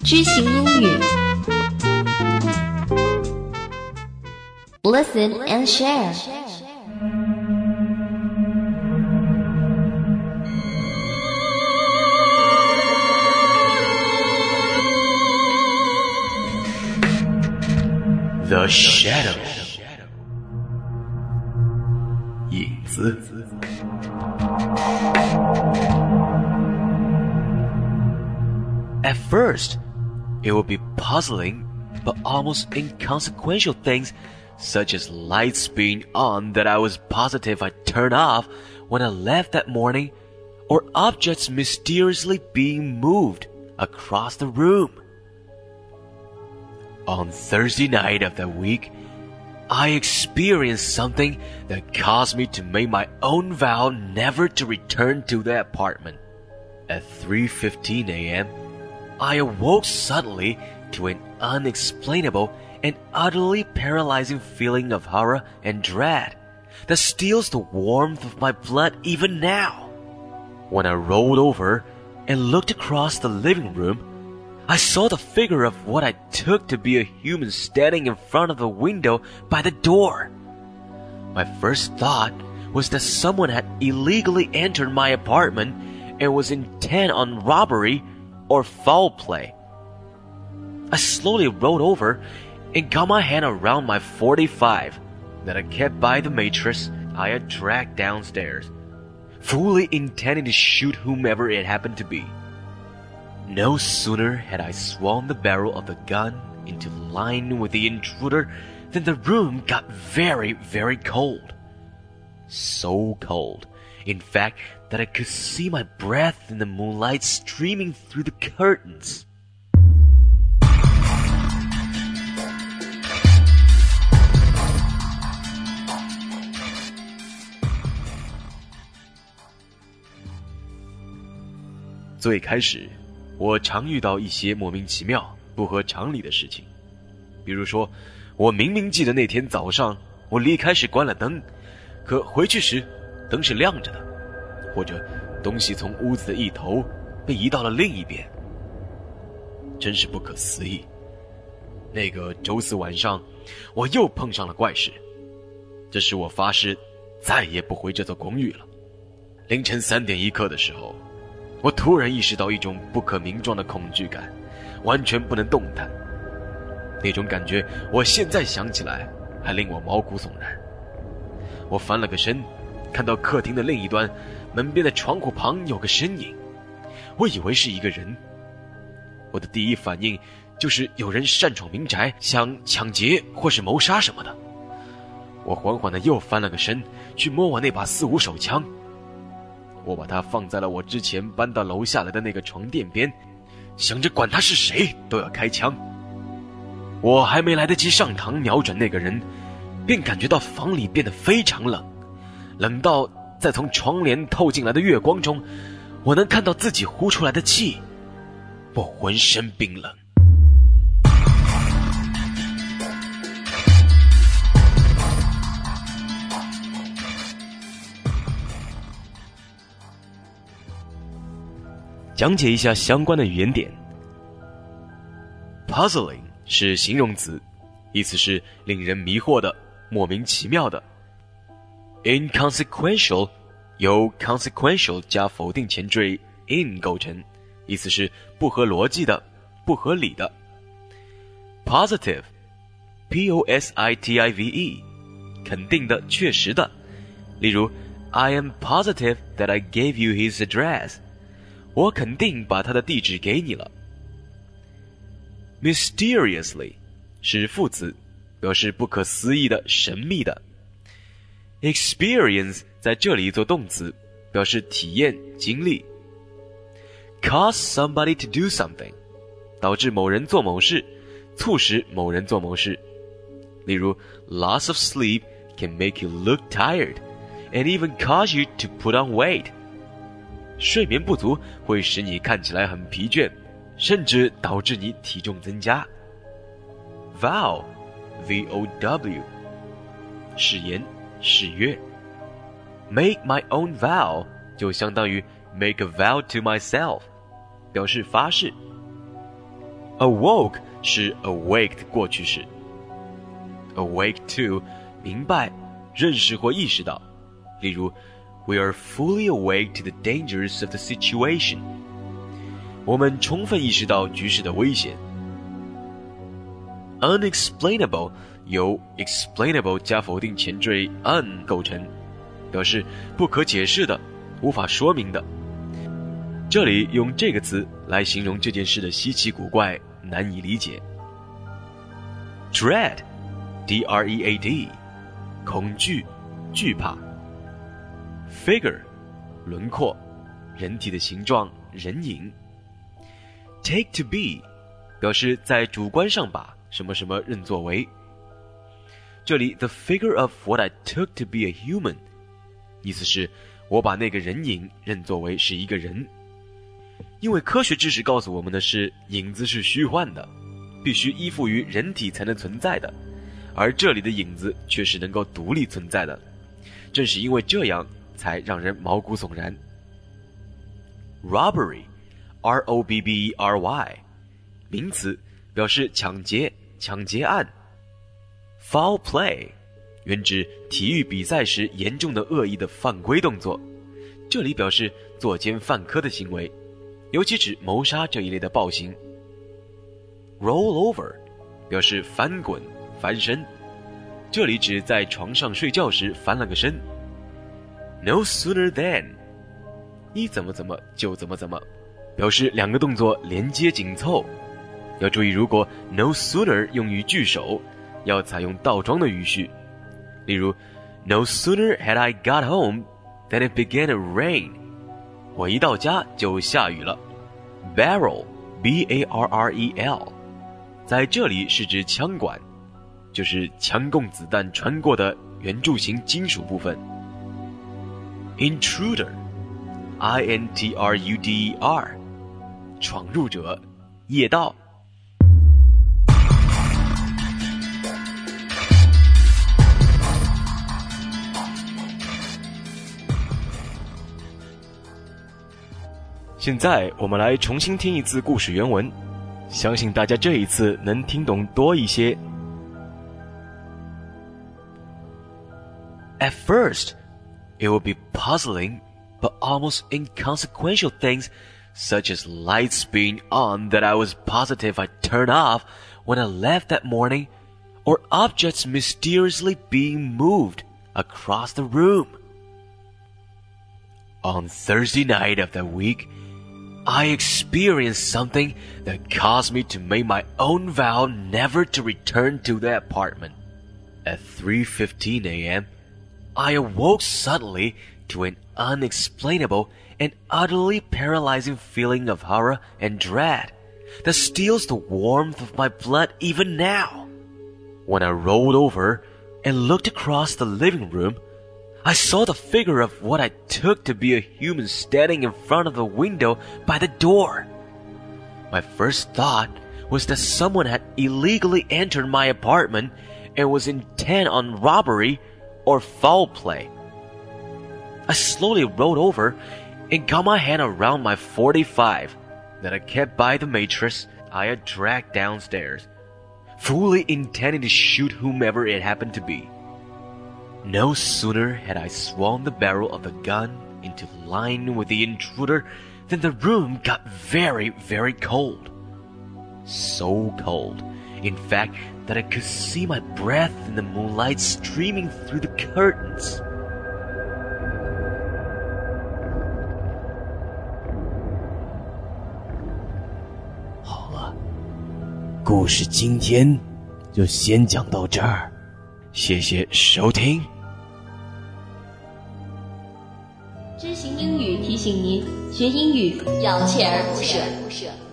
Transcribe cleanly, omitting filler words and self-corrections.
知行英语 Listen and share. The Shadow 影子。At first, it would be puzzling but almost inconsequential things such as lights being on that I was positive I'd turn off when I left that morning, or objects mysteriously being moved across the room. On Thursday night of that week, I experienced something that caused me to make my own vow never to return to the apartment. At 3:15 a.m., I awoke suddenly to an unexplainable and utterly paralyzing feeling of horror and dread that steals the warmth of my blood even now. When I rolled over and looked across the living room, I saw the figure of what I took to be a human standing in front of the window by the door. My first thought was that someone had illegally entered my apartment and was intent on robbery or foul play. I slowly rolled over and got my hand around my .45 that I kept by the mattress I had dragged downstairs, fully intending to shoot whomever it happened to be. No sooner had I swung the barrel of the gun into line with the intruder than the room got very, very cold. So cold, in fact, that I could see my breath in the moonlight streaming through the curtains.最开始，我常遇到一些莫名其妙、不合常理的事情，比如说，我明明记得那天早上我离开时关了灯，可回去时灯是亮着的，或者东西从屋子的一头被移到了另一边，真是不可思议。那个周四晚上，我又碰上了怪事，这时我发誓再也不回这座公寓了。凌晨3点1刻的时候，我突然意识到一种不可名状的恐惧感，完全不能动弹。那种感觉，我现在想起来还令我毛骨悚然。我翻了个身，看到客厅的另一端，门边的窗户旁有个身影，我以为是一个人。我的第一反应就是有人擅闯民宅，想抢劫或是谋杀什么的。我缓缓地又翻了个身，去摸我那把4.5手枪。我把它放在了我之前搬到楼下来的那个床垫边，想着管他是谁都要开枪。我还没来得及上膛瞄准那个人，便感觉到房里变得非常冷，冷到在从窗帘透进来的月光中，我能看到自己呼出来的气，我浑身冰冷。讲解一下相关的语言点。Puzzling 是形容词，意思是令人迷惑的、莫名其妙的。Inconsequential 由 consequential 加否定前缀 in 构成，意思是不合逻辑的、不合理的。Positive P-O-S-I-T-I-V-E 肯定的、确实的。例如 I am positive that I gave you his address，我肯定把他的地址给你了。Mysteriously 是副词，表示不可思议的、神秘的。Experience 在这里做动词，表示体验、经历。Cause somebody to do something 导致某人做某事，促使某人做某事。例如 Loss of sleep can make you look tired and even cause you to put on weight，睡眠不足会使你看起来很疲倦，甚至导致你体重增加。Vow V-O-W 誓言、誓约。Make my own vow 就相当于 make a vow to myself， 表示发誓。 Awoke 是 awake 的过去式。Awake to 明白、认识或意识到。例如 We are fully awake to the dangers of the situation. 我们充分意识到局势的危险。Unexplainable 由 explainable 加否定前缀 un 构成，表示不可解释的、无法说明的。这里用这个词来形容这件事的稀奇古怪、难以理解。Dread D-R-E-A-D 恐惧、惧怕。Figure 轮廓，人体的形状、人影。Take to be 表示在主观上把什么什么认作为。这里 the figure of what I took to be a human 意思是我把那个人影认作为是一个人。因为科学知识告诉我们的是影子是虚幻的，必须依附于人体才能存在的，而这里的影子却是能够独立存在的。正是因为这样才让人毛骨悚然。Robbery R-O-B-B-E-R-Y 名词，表示抢劫、抢劫案。Foul play 原指体育比赛时严重的恶意的犯规动作，这里表示作奸犯科的行为，尤其指谋杀这一类的暴行。Roll over 表示翻滚、翻身，这里指在床上睡觉时翻了个身。No sooner than 一怎么怎么就怎么怎么，表示两个动作连接紧凑。要注意，如果 no sooner 用于句首，要采用倒装的语序。例如 No sooner had I got home than it began to rain 我一到家就下雨了。 Barrel B-A-R-R-E-L 在这里是指枪管，就是枪供子弹穿过的圆柱形金属部分。Intruder I-N-T-R-U-D-E-R 闯入者、夜盗。现在我们来重新听一次故事原文，相信大家这一次能听懂多一些。At first, it would be puzzling, but almost inconsequential things, such as lights being on that I was positive I'd turn off when I left that morning, or objects mysteriously being moved across the room. On Thursday night of that week, I experienced something that caused me to make my own vow never to return to the apartment. At 3:15 a.m., I awoke suddenly to an unexplainable and utterly paralyzing feeling of horror and dread that steals the warmth of my blood even now. When I rolled over and looked across the living room, I saw the figure of what I took to be a human standing in front of the window by the door. My first thought was that someone had illegally entered my apartment and was intent on robbery or foul play. I slowly rolled over and got my hand around my .45 that I kept by the mattress I had dragged downstairs, fully intending to shoot whomever it happened to be. No sooner had I swung the barrel of the gun into line with the intruder than the room got very, very cold. So cold, in fact, that I could see my breath in the moonlight streaming through the curtains. 好了，故事今天就先讲到这儿。谢谢收听。 知行英语提醒您，学英语要锲而不舍。